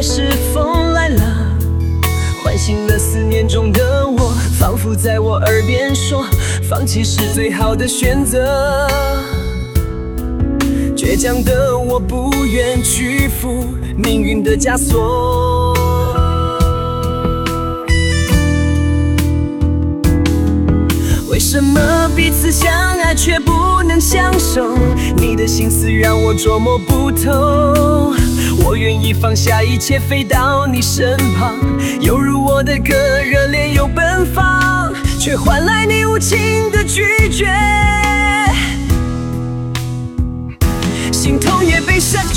是风来了，唤醒了思念中的我，仿佛在我耳边说，放弃是最好的选择。倔强的我不愿屈服命运的枷锁。为什么彼此相爱却不能相守？你的心思让我捉摸不透。我愿意放下一切飞到你身旁，犹如我的歌热烈又奔放，却换来你无情的拒绝。心痛也悲伤。